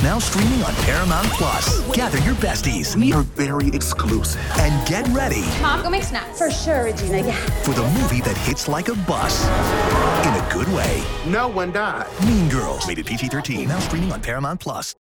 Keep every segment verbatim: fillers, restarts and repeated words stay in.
Now streaming on Paramount Plus. Gather your besties. We are very exclusive. And get ready. Mom, go make snacks. For sure, Regina, yeah. For the movie that hits like a bus. In a good way. No one died. Mean Girls. Rated P G thirteen. Now streaming on Paramount Plus.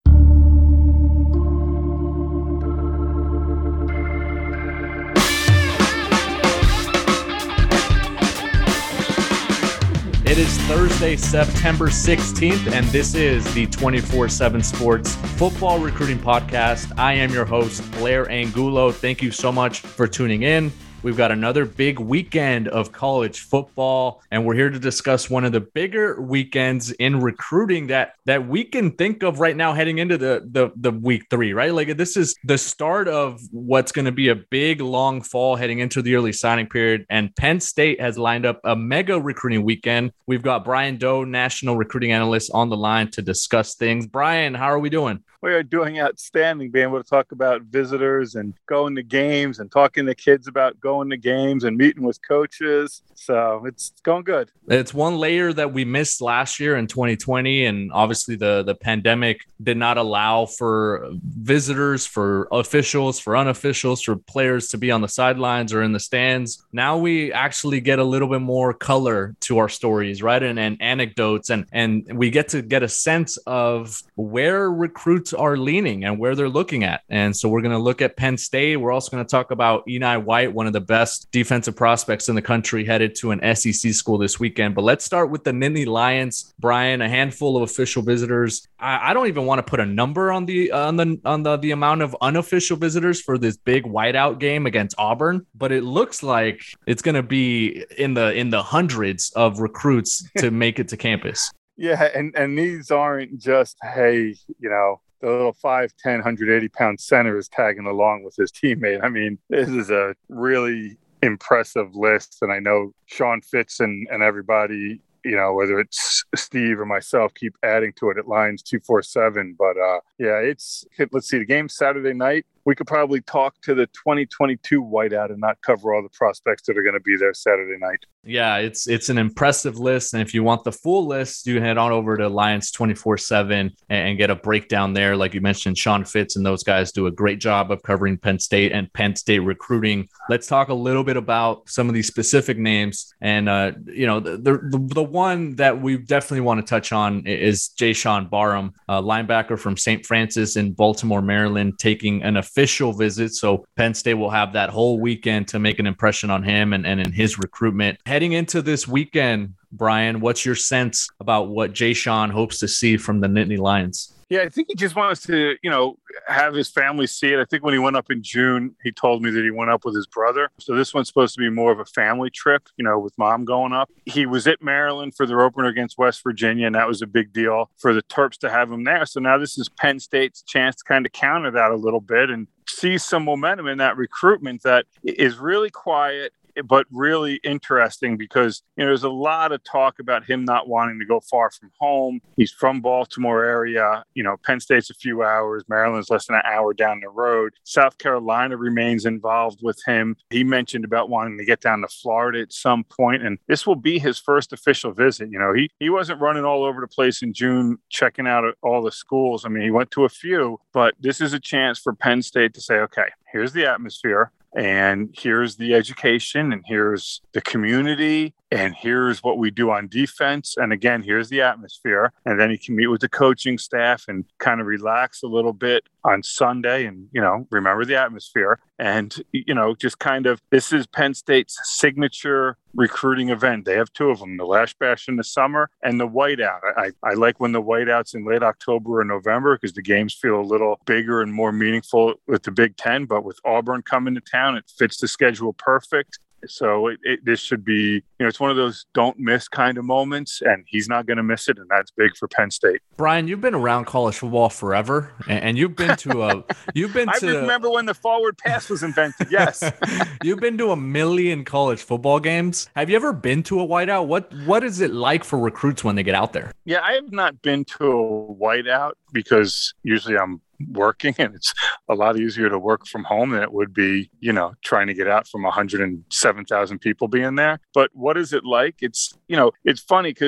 It is Thursday, September sixteenth, and this is the twenty-four seven Sports Football Recruiting Podcast. I am your host, Blair Angulo. Thank you so much for tuning in. We've got another big weekend of college football, and we're here to discuss one of the bigger weekends in recruiting that that we can think of right now heading into the the, the week three, right? Like this is the start of what's going to be a big, long fall heading into the early signing period, and Penn State has lined up a mega recruiting weekend. We've got Brian Doe, National Recruiting Analyst, on the line to discuss things. Brian, how are we doing? We are doing outstanding, being able to talk about visitors and going to games and talking to kids about going to games and meeting with coaches. So it's going good. It's one layer that we missed last year in twenty twenty. And obviously the, the pandemic did not allow for visitors, for officials, for unofficials, for players to be on the sidelines or in the stands. Now we actually get a little bit more color to our stories, right? And, and anecdotes. And, and we get to get a sense of where recruits are leaning and where they're looking at. And so we're going to look at Penn State. We're also going to talk about Eni White, one of the best defensive prospects in the country, headed to an S E C school this weekend. But let's start with the Nittany Lions. Brian, a handful of official visitors. I, I don't even want to put a number on the on the on the, the amount of unofficial visitors for this big whiteout game against Auburn, but it looks like it's going to be in the in the hundreds of recruits to make it to campus. Yeah, and, and these aren't just, hey, you know, the little five ten, one hundred eighty pound center is tagging along with his teammate. I mean, this is a really impressive list. And I know Sean Fitz and, and everybody, you know, whether it's Steve or myself, keep adding to it at Lions two forty-seven. But uh, yeah, it's, let's see, the game's Saturday night. We could probably talk to the twenty twenty-two whiteout and not cover all the prospects that are going to be there Saturday night. Yeah, it's it's an impressive list. And if you want the full list, you can head on over to Lions twenty-four seven and, and get a breakdown there. Like you mentioned, Sean Fitz and those guys do a great job of covering Penn State and Penn State recruiting. Let's talk a little bit about some of these specific names. And, uh, you know, the, the, the one that we definitely want to touch on is Jayshawn Barham, a linebacker from Saint Francis in Baltimore, Maryland, taking an official visit. So Penn State will have that whole weekend to make an impression on him and, and in his recruitment. Heading into this weekend, Brian, what's your sense about what Jayshawn hopes to see from the Nittany Lions? Yeah, I think he just wants to, you know, have his family see it. I think when he went up in June, he told me that he went up with his brother. So this one's supposed to be more of a family trip, you know, with mom going up. He was at Maryland for their opener against West Virginia, and that was a big deal for the Terps to have him there. So now this is Penn State's chance to kind of counter that a little bit and see some momentum in that recruitment that is really quiet, but really interesting because, you know, there's a lot of talk about him not wanting to go far from home. He's from Baltimore area. You know, Penn State's a few hours. Maryland's less than an hour down the road. South Carolina remains involved with him. He mentioned about wanting to get down to Florida at some point, and this will be his first official visit. You know, he, he wasn't running all over the place in June, checking out all the schools. I mean, he went to a few, but this is a chance for Penn State to say, okay, here's the atmosphere. And here's the education, and here's the community, and here's what we do on defense. And again, here's the atmosphere. And then he can meet with the coaching staff and kind of relax a little bit on Sunday and, you know, remember the atmosphere. And, you know, just kind of, this is Penn State's signature recruiting event. They have two of them, the Lash Bash in the summer and the Whiteout. I, I like when the Whiteout's in late October or November because the games feel a little bigger and more meaningful with the Big Ten. But with Auburn coming to town, it fits the schedule perfect. So it, it, this should be, you know, it's one of those don't miss kind of moments, and he's not going to miss it, and that's big for Penn State. Brian, you've been around college football forever, and, and you've been to a, you've been to. I remember when the forward pass was invented. Yes, you've been to a million college football games. Have you ever been to a whiteout? What What is it like for recruits when they get out there? Yeah, I have not been to a whiteout because usually I'm working, and it's a lot easier to work from home than it would be, you know, trying to get out from one hundred seven thousand people being there. But what is it like? It's, you know, it's funny because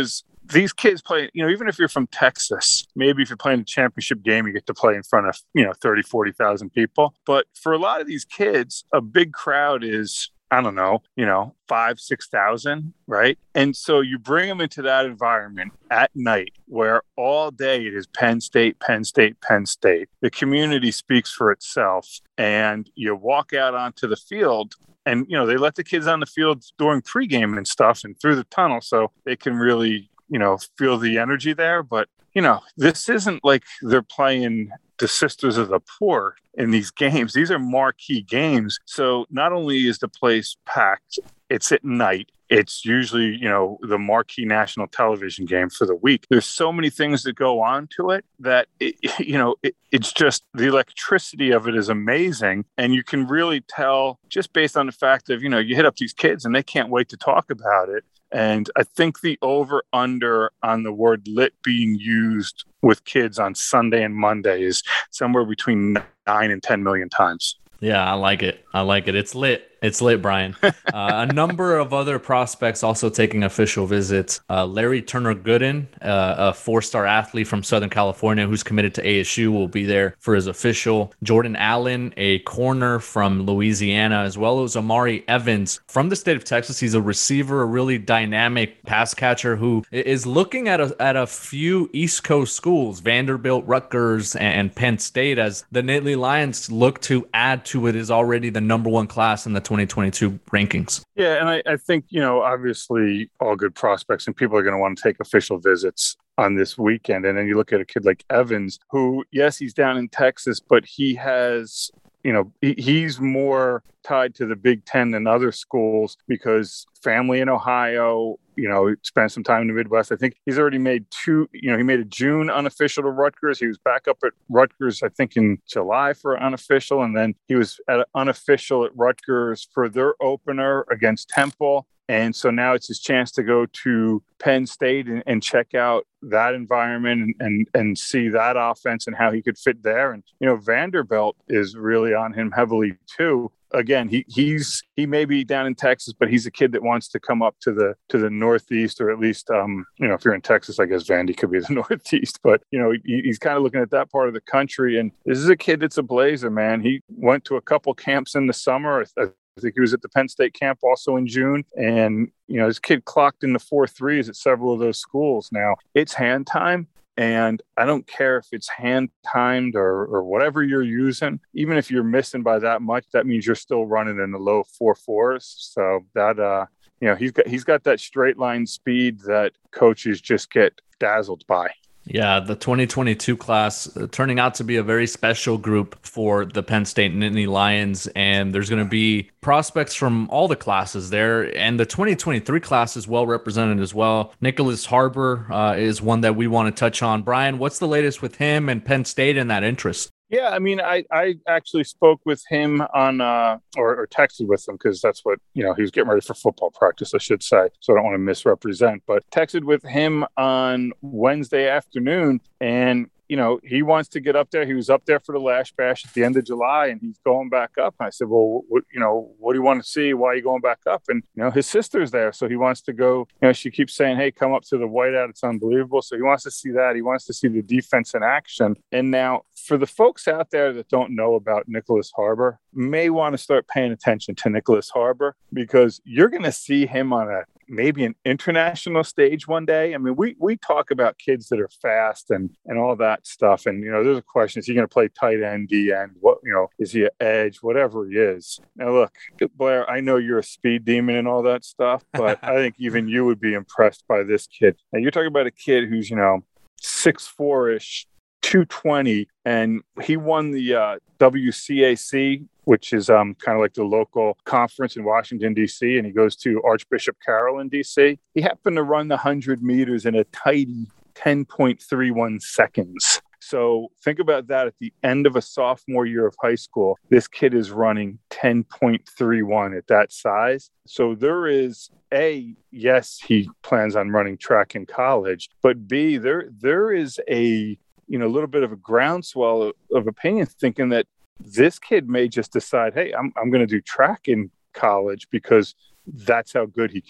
these kids play, you know, even if you're from Texas, maybe if you're playing a championship game, you get to play in front of, you know, thirty, forty thousand people. But for a lot of these kids, a big crowd is, I don't know, you know, five, six thousand, right? And so you bring them into that environment at night where all day it is Penn State, Penn State, Penn State. The community speaks for itself. And you walk out onto the field and, you know, they let the kids on the field during pregame and stuff and through the tunnel so they can really, you know, feel the energy there. But, you know, this isn't like they're playing the Sisters of the Poor in these games. These are marquee games. So not only is the place packed, it's at night. It's usually, you know, the marquee national television game for the week. There's so many things that go on to it that, it, you know, it, it's just the electricity of it is amazing. And you can really tell just based on the fact of, you know, you hit up these kids and they can't wait to talk about it. And I think the over under on the word lit being used with kids on Sunday and Monday is somewhere between nine and ten million times. Yeah, I like it. I like it. It's lit. It's lit, Brian. Uh, a number of other prospects also taking official visits. Uh, Larry Turner Gooden, uh, a four-star athlete from Southern California who's committed to A S U, will be there for his official. Jordan Allen, a corner from Louisiana, as well as Amari Evans from the state of Texas. He's a receiver, a really dynamic pass catcher who is looking at a, at a few East Coast schools, Vanderbilt, Rutgers, and Penn State, as the Nittany Lions look to add to it is already the number one class in the twenty twenty-two rankings. Yeah, and I, I think, you know, obviously all good prospects and people are going to want to take official visits on this weekend. And then you look at a kid like Evans, who, yes, he's down in Texas, but he has, you know, he, he's more tied to the Big Ten than other schools because family in Ohio, you know, spent some time in the Midwest. I think he's already made two, you know, he made a June unofficial to Rutgers. He was back up at Rutgers, I think, in July for unofficial. And then he was at unofficial at Rutgers for their opener against Temple. And so now it's his chance to go to Penn State and, and check out that environment and, and and see that offense and how he could fit there. And, you know, Vanderbilt is really on him heavily too. Again, he he's he may be down in Texas, but he's a kid that wants to come up to the to the Northeast, or at least, um, you know, if you're in Texas, I guess Vandy could be the Northeast. But, you know, he, he's kind of looking at that part of the country. And this is a kid that's a blazer, man. He went to a couple camps in the summer. I, I think he was at the Penn State camp also in June. And, you know, this kid clocked in the four threes at several of those schools. Now, it's hand time. And I don't care if it's hand timed or, or whatever you're using. Even if you're missing by that much, that means you're still running in the low four fours. So that, uh, you know, he's got he's got that straight line speed that coaches just get dazzled by. Yeah, the twenty twenty-two class uh, turning out to be a very special group for the Penn State Nittany Lions, and there's going to be prospects from all the classes there, and the twenty twenty-three class is well represented as well. Nicholas Harbor uh, is one that we want to touch on. Brian, what's the latest with him and Penn State and that interest? Yeah, I mean, I, I actually spoke with him on, uh, or, or texted with him because that's what, you know, he was getting ready for football practice, I should say. So I don't want to misrepresent, but texted with him on Wednesday afternoon. And, you know, he wants to get up there. He was up there for the Lash Bash at the end of July, and he's going back up. And I said, well, what, you know, what do you want to see? Why are you going back up? And, you know, his sister's there. So he wants to go, you know, she keeps saying, hey, come up to the whiteout. It's unbelievable. So he wants to see that. He wants to see the defense in action. And now for the folks out there that don't know about Nicholas Harbor, may want to start paying attention to Nicholas Harbor, because you're going to see him on a maybe an international stage one day. I mean, we we talk about kids that are fast and and all that stuff. And, you know, there's a question, is he going to play tight end, D end? What, you know, is he an edge? Whatever he is. Now, look, Blair, I know you're a speed demon and all that stuff, but I think even you would be impressed by this kid. Now, you're talking about a kid who's, you know, six four-ish, two twenty, and he won the uh, W C A C, which is um, kind of like the local conference in Washington, D C, and he goes to Archbishop Carroll in D C. He happened to run the one hundred meters in a tidy ten point three one seconds. So think about that. At the end of a sophomore year of high school, this kid is running ten point three one at that size. So there is, A, yes, he plans on running track in college, but B, there there is a, you know, a little bit of a groundswell of, of opinion thinking that this kid may just decide, hey, I'm I'm going to do track in college because that's how good he can be.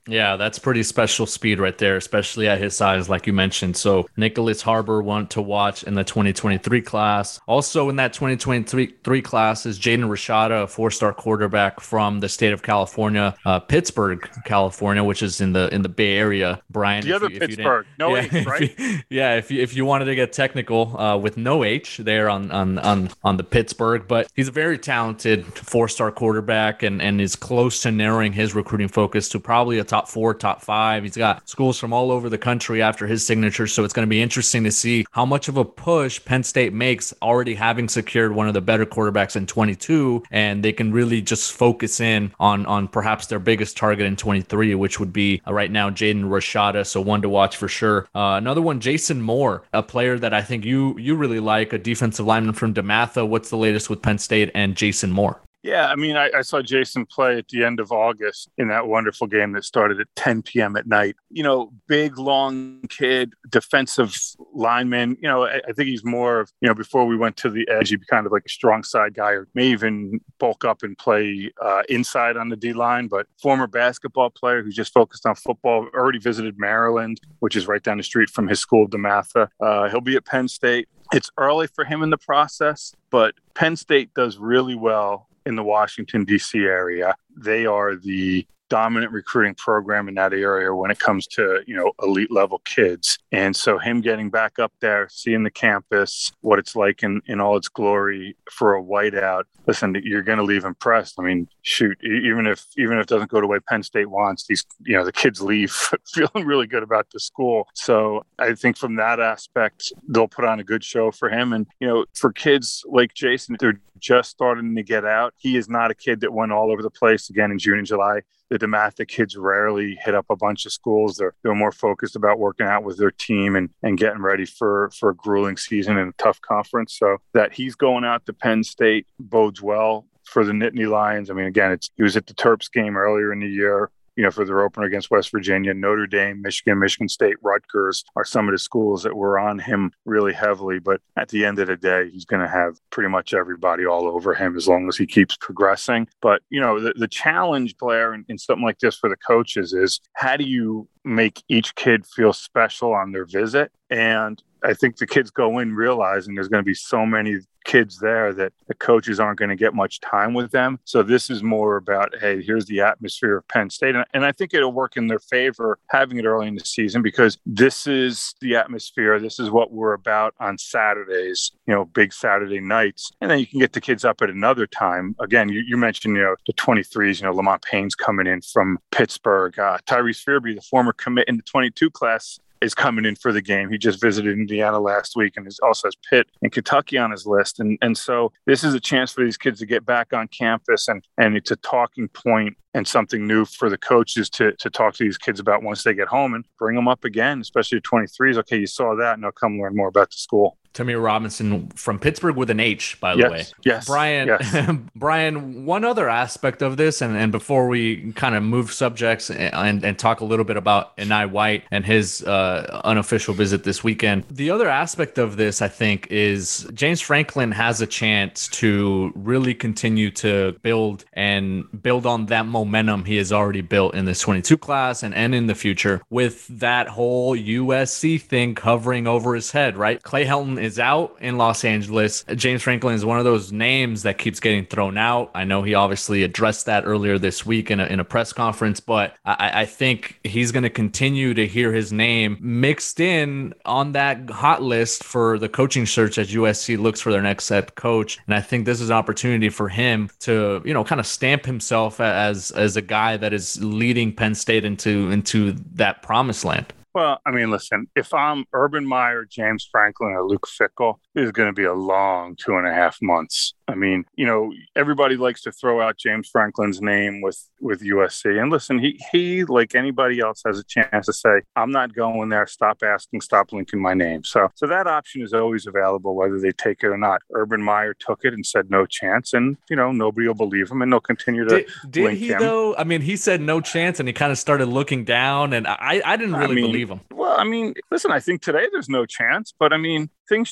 Yeah, that's pretty special speed right there, especially at his size, like you mentioned. So Nicholas Harbor, one to watch in the twenty twenty-three class. Also in that twenty twenty-three class is Jaden Rashada, a four-star quarterback from the state of California, uh, Pittsburgh, California, which is in the in the Bay Area. Brian, the other you, Pittsburgh, no yeah, H, right? If you, yeah, if you if you wanted to get technical, uh, with no H there on on on on the Pittsburgh, but he's a very talented four-star quarterback and and is close to narrowing his recruiting focus to probably a top four, top five. He's got schools from all over the country after his signature. So it's going to be interesting to see how much of a push Penn State makes, already having secured one of the better quarterbacks in twenty-two. And they can really just focus in on, on perhaps their biggest target in twenty-three, which would be uh, right now Jaden Rashada. So one to watch for sure. Uh, another one, Jason Moore, a player that I think you, you really like, a defensive lineman from DeMatha. What's the latest with Penn State and Jason Moore? Yeah, I mean, I, I saw Jason play at the end of August in that wonderful game that started at ten p.m. at night. You know, big, long kid, defensive lineman. You know, I, I think he's more of, you know, before we went to the edge, he'd be kind of like a strong side guy, or may even bulk up and play uh, inside on the D-line. But former basketball player who's just focused on football, already visited Maryland, which is right down the street from his school, DeMatha. Uh, he'll be at Penn State. It's early for him in the process, but Penn State does really well in the Washington, D C area. They are the dominant recruiting program in that area when it comes to, you know, elite level kids. And so him getting back up there, seeing the campus, what it's like in, in all its glory for a whiteout, listen, you're going to leave impressed. I mean, shoot, even if, even if it doesn't go the way Penn State wants, these, you know, the kids leave feeling really good about the school. So I think from that aspect, they'll put on a good show for him. And, you know, for kids like Jason, they're just starting to get out. He is not a kid that went all over the place again in June and July. The DeMatha kids rarely hit up a bunch of schools. They're, they're more focused about working out with their team and, and getting ready for, for a grueling season and a tough conference. So that he's going out to Penn State bodes well for the Nittany Lions. I mean, again, it's he was at the Terps game earlier in the year, you know, for their opener against West Virginia. Notre Dame, Michigan, Michigan State, Rutgers are some of the schools that were on him really heavily. But at the end of the day, he's going to have pretty much everybody all over him as long as he keeps progressing. But, you know, the, the challenge, Blair, in, in something like this for the coaches is how do you make each kid feel special on their visit? And I think the kids go in realizing there's going to be so many kids there that the coaches aren't going to get much time with them. So this is more about, hey, here's the atmosphere of Penn State. And, and I think it'll work in their favor having it early in the season because this is the atmosphere. This is what we're about on Saturdays, you know, big Saturday nights. And then you can get the kids up at another time. Again, you, you mentioned, you know, the twenty-threes, you know, Lamont Payne's coming in from Pittsburgh. Uh, Tyrese Fearby, the former commit in the twenty-two class, is coming in for the game. He just visited Indiana last week and also has Pitt and Kentucky on his list. And and so this is a chance for these kids to get back on campus, and, and it's a talking point and something new for the coaches to, to talk to these kids about once they get home and bring them up again, especially the twenty-threes. Okay, you saw that, and they'll come learn more about the school. Tamir Robinson from Pittsburgh with an H, by the yes, way. Yes. Brian, yes. Brian, one other aspect of this, and, and before we kind of move subjects and, and, and talk a little bit about Enai White and his uh, unofficial visit this weekend, the other aspect of this, I think, is James Franklin has a chance to really continue to build and build on that momentum he has already built in this twenty-two class and, and in the future with that whole U S C thing covering over his head, right? Clay Helton is out in Los Angeles. James Franklin is one of those names that keeps getting thrown out. I know he obviously addressed that earlier this week in a, in a press conference, but I, I think he's going to continue to hear his name mixed in on that hot list for the coaching search as U S C looks for their next head coach. And I think this is an opportunity for him to, you know, kind of stamp himself as, as a guy that is leading Penn State into, into that promised land. Well, I mean, listen, if I'm Urban Meyer, James Franklin, or Luke Fickell, this is going to be a long two and a half months. I mean, you know, everybody likes to throw out James Franklin's name with, with U S C. And listen, he, he, like anybody else, has a chance to say, I'm not going there. Stop asking, stop linking my name. So, so that option is always available, whether they take it or not. Urban Meyer took it and said no chance. And, you know, nobody will believe him and they'll continue to Did, did link he, him. though? I mean, he said no chance and he kind of started looking down. And I, I didn't really I mean, believe him. Well, I mean, listen, I think today there's no chance, but I mean, things change.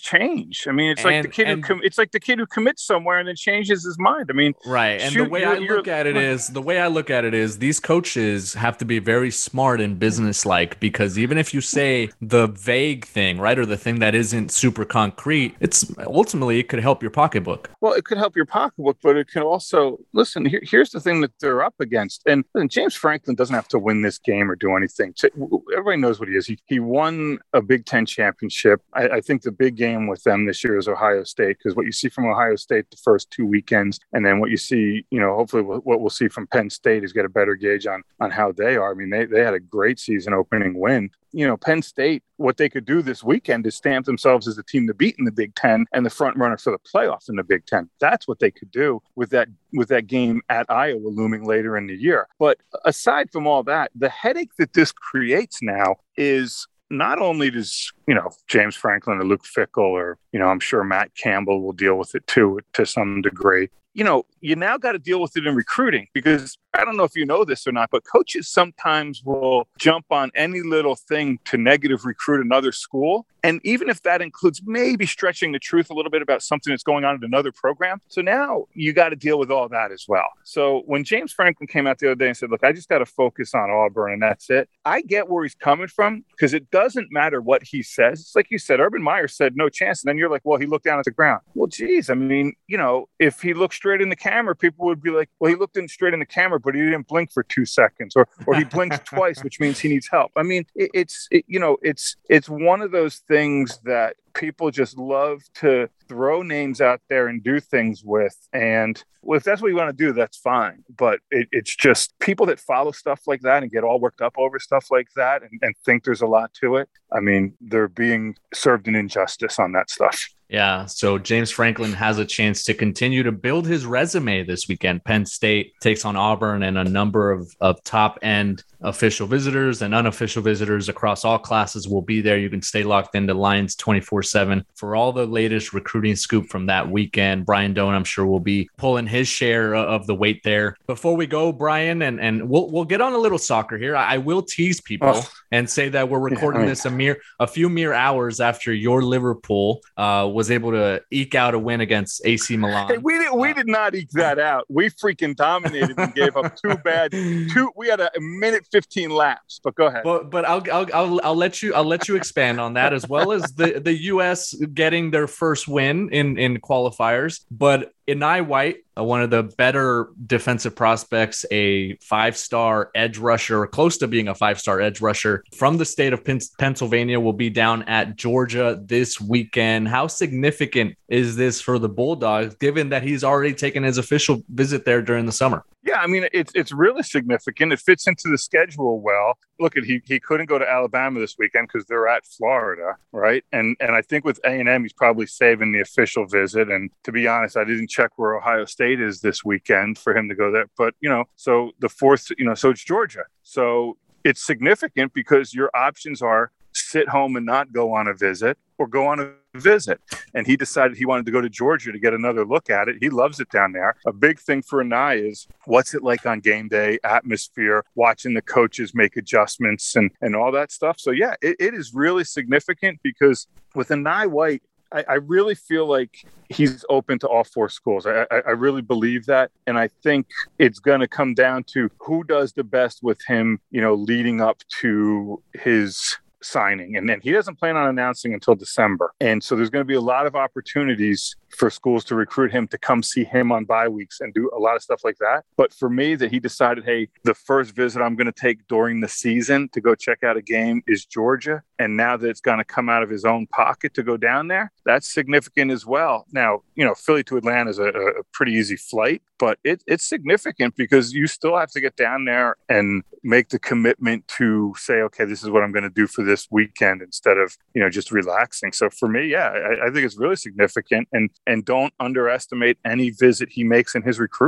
change. I mean, it's And- like the kid and- who com- it's like the kid who commits somewhere and then changes his mind. I mean, Right. And shoot, the way you're- I you're- look at it is the way I look at it is these coaches have to be very smart and businesslike, because even if you say the vague thing, right, or the thing that isn't super concrete, it's ultimately it could help your pocketbook. Well, it could help your pocketbook, but it can also listen. Here, here's the thing that they're up against, and listen, James Franklin doesn't have to win this game or do anything. Everybody knows what he is. He he won a Big Ten championship. I, I think the big game with them this year is Ohio State, because what you see from Ohio State the first two weekends, and then what you see, you know, hopefully what we'll see from Penn State is get a better gauge on on how they are. I mean, they they had a great season opening win. You know, Penn State, what they could do this weekend is stamp themselves as the team to beat in the Big Ten and the front runner for the playoffs in the Big Ten. That's what they could do with that with that game at Iowa looming later in the year. But aside from all that, the headache that this creates now is not only does, you know, James Franklin or Luke Fickell or, you know, I'm sure Matt Campbell will deal with it too to some degree. You know, you now got to deal with it in recruiting, because I don't know if you know this or not, but coaches sometimes will jump on any little thing to negative recruit another school. And even if that includes maybe stretching the truth a little bit about something that's going on in another program. So now you got to deal with all that as well. So when James Franklin came out the other day and said, look, I just got to focus on Auburn and that's it. I get where he's coming from, because it doesn't matter what he says. It's like you said, Urban Meyer said no chance. And then you're like, well, he looked down at the ground. Well, geez, I mean, you know, if he looked straight in the camera, people would be like, well, he looked in straight in the camera, but he didn't blink for two seconds or, or he blinked twice, which means he needs help. I mean, it, it's, it, you know, it's, it's one of those things that people just love to throw names out there and do things with. And well, if that's what you want to do, that's fine. But it, it's just people that follow stuff like that and get all worked up over stuff like that and, and think there's a lot to it. I mean, they're being served an injustice on that stuff. Yeah, so James Franklin has a chance to continue to build his resume this weekend. Penn State takes on Auburn, and a number of, of top-end official visitors and unofficial visitors across all classes will be there. You can stay locked into Lions twenty-four seven for all the latest recruiting scoop from that weekend. Brian Doan, I'm sure, will be pulling his share of the weight there. Before we go, Brian, and, and we'll we'll get on a little soccer here. I, I will tease people oh. and say that we're recording yeah, I mean, this a mere a few mere hours after your Liverpool uh, was able to eke out a win against A C Milan. Hey, we did we uh, did not eke that out. We freaking dominated and gave up two bad two. We had a minute fifteen laps. But go ahead. But but I'll I'll I'll, I'll let you I'll let you expand on that, as well as the the U S getting their first win in in qualifiers. But Enai White, uh, one of the better defensive prospects, a five-star edge rusher, close to being a five-star edge rusher from the state of Pen- Pennsylvania, will be down at Georgia this weekend. How significant is this for the Bulldogs, given that he's already taken his official visit there during the summer? Yeah, I mean, it's it's really significant. It fits into the schedule well. Look, at he he couldn't go to Alabama this weekend because they're at Florida, right? And and I think with A and M, he's probably saving the official visit. And to be honest, I didn't check where Ohio State is this weekend for him to go there. But, you know, so the fourth, you know, so it's Georgia. So it's significant because your options are sit home and not go on a visit, or go on a visit. And he decided he wanted to go to Georgia to get another look at it. He loves it down there. A big thing for Enai is what's it like on game day, atmosphere, watching the coaches make adjustments and, and all that stuff. So, yeah, it, it is really significant because with Enai White, I, I really feel like he's open to all four schools. I, I, I really believe that. And I think it's going to come down to who does the best with him, you know, leading up to his signing. And then he doesn't plan on announcing until December. And so there's going to be a lot of opportunities for schools to recruit him to come see him on bye weeks and do a lot of stuff like that. But for me, that he decided, hey, the first visit I'm going to take during the season to go check out a game is Georgia. And now that it's going to come out of his own pocket to go down there, that's significant as well. Now, you know, Philly to Atlanta is a, a pretty easy flight, but it, it's significant because you still have to get down there and make the commitment to say, okay, this is what I'm going to do for this weekend instead of, you know, just relaxing. So for me, yeah, I, I think it's really significant. And And don't underestimate any visit he makes in his recruitment.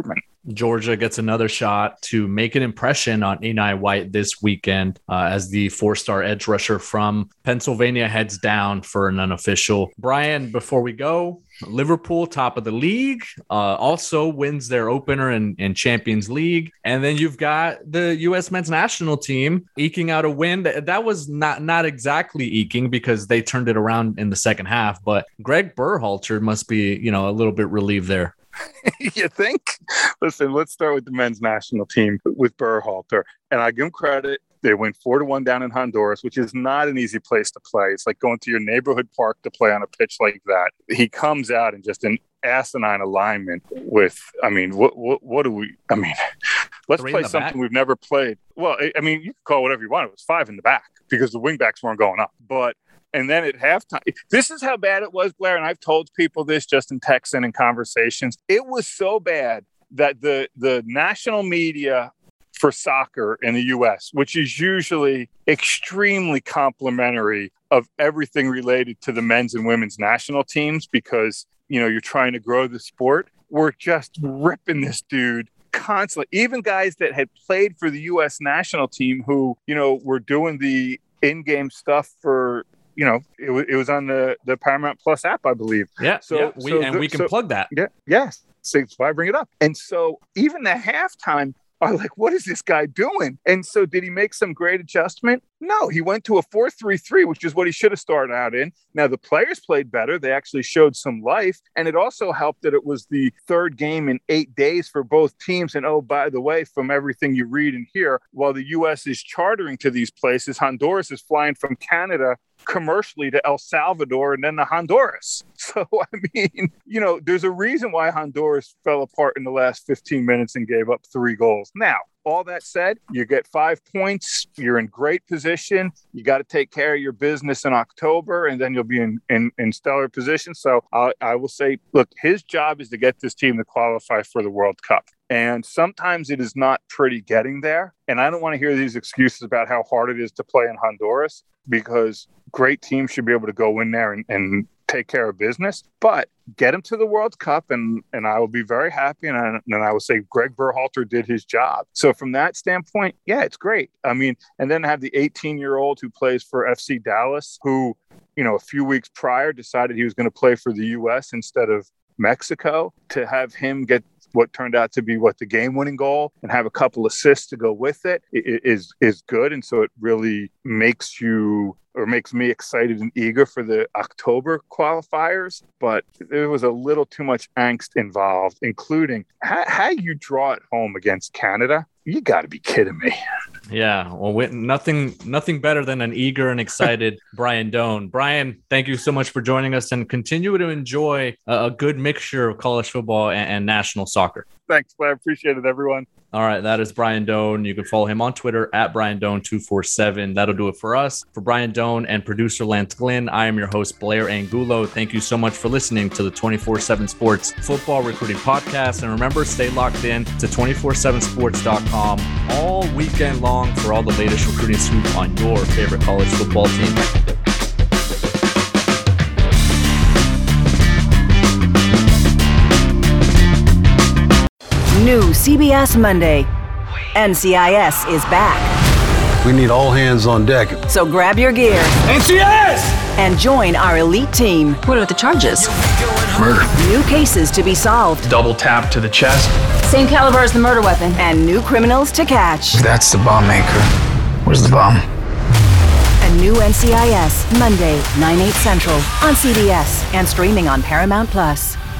Georgia gets another shot to make an impression on Enai White this weekend uh, as the four-star edge rusher from Pennsylvania heads down for an unofficial. Brian, before we go, Liverpool, top of the league, uh, also wins their opener in, in Champions League. And then you've got the U S men's national team eking out a win. That, that was not, not exactly eking because they turned it around in the second half. But Greg Berhalter must be, you know, a little bit relieved there. You think? Listen, let's start with the men's national team with Berhalter. And I give him credit. They went four to one down in Honduras, which is not an easy place to play. It's like going to your neighborhood park to play on a pitch like that. He comes out in just an asinine alignment with, I mean, what what, what do we, I mean, let's Three play something back? we've never played. Well, I, I mean, you can call whatever you want. It was five in the back because the wingbacks weren't going up. But And then at halftime, this is how bad it was, Blair. And I've told people this just in texts and in conversations. It was so bad that the the national media for soccer in the U S, which is usually extremely complimentary of everything related to the men's and women's national teams because, you know, you're trying to grow the sport, were just ripping this dude constantly. Even guys that had played for the U S national team who, you know, were doing the in-game stuff for, you know, it, w- it was on the, the Paramount Plus app, I believe. Yeah, so, yeah, we, so and the, we can so, plug that. Yeah, yes. So that's why I bring it up. And so even the halftime are like, what is this guy doing? And so did he make some great adjustment? No, he went to a four three three, which is what he should have started out in. Now, the players played better. They actually showed some life. And it also helped that it was the third game in eight days for both teams. And oh, by the way, from everything you read and hear, while the U S is chartering to these places, Honduras is flying from Canada commercially to El Salvador and then to Honduras. So, I mean, you know, there's a reason why Honduras fell apart in the last fifteen minutes and gave up three goals. Now, all that said, you get five points. You're in great position. You got to take care of your business in October, and then you'll be in, in, in stellar position. So I, I will say, look, his job is to get this team to qualify for the World Cup. And sometimes it is not pretty getting there. And I don't want to hear these excuses about how hard it is to play in Honduras, because great teams should be able to go in there and, and take care of business. But get them to the World Cup, and, and I will be very happy. And I, and I will say Greg Berhalter did his job. So from that standpoint, yeah, it's great. I mean, and then have the eighteen-year-old who plays for F C Dallas, who, you know, a few weeks prior decided he was going to play for the U S instead of Mexico, to have him get what turned out to be what the game-winning goal and have a couple assists to go with it is is good. And so it really makes you or makes me excited and eager for the October qualifiers. But there was a little too much angst involved, including how, how you draw at home against Canada. You got to be kidding me. Yeah, well, we, nothing nothing better than an eager and excited Brian Doan. Brian, thank you so much for joining us, and continue to enjoy a, a good mixture of college football and, and national soccer. Thanks, I appreciate it, everyone. All right, that is Brian Doan. You can follow him on Twitter at Brian Doan two four seven. That'll do it for us. For Brian Doan and producer Lance Glynn, I am your host, Blair Angulo. Thank you so much for listening to the twenty-four seven Sports Football Recruiting Podcast. And remember, stay locked in to two four seven sports dot com all weekend long for all the latest recruiting scoop on your favorite college football team. New C B S Monday. N C I S is back. We need all hands on deck. So grab your gear. N C I S! And join our elite team. What are the charges? Murder. New cases to be solved. Double tap to the chest. Same caliber as the murder weapon. And new criminals to catch. That's the bomb maker. Where's the bomb? A new N C I S, Monday, nine, eight Central, on C B S and streaming on Paramount Plus.